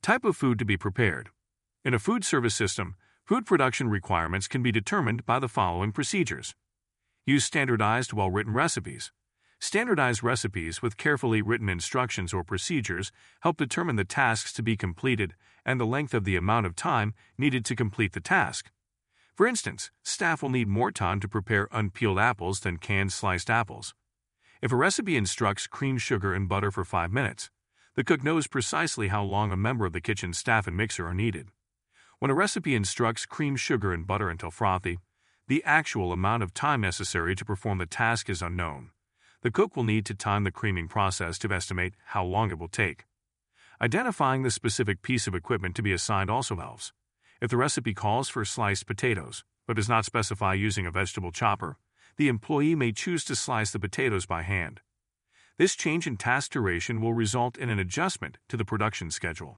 Type of food to be prepared. In a food service system, food production requirements can be determined by the following procedures. Use standardized, well-written recipes. Standardized recipes with carefully written instructions or procedures help determine the tasks to be completed and the length of the amount of time needed to complete the task. For instance, staff will need more time to prepare unpeeled apples than canned sliced apples. If a recipe instructs cream, sugar, and butter for 5 minutes, the cook knows precisely how long a member of the kitchen staff and mixer are needed. When a recipe instructs cream, sugar, and butter until frothy, the actual amount of time necessary to perform the task is unknown. The cook will need to time the creaming process to estimate how long it will take. Identifying the specific piece of equipment to be assigned also helps. If the recipe calls for sliced potatoes, but does not specify using a vegetable chopper, the employee may choose to slice the potatoes by hand. This change in task duration will result in an adjustment to the production schedule.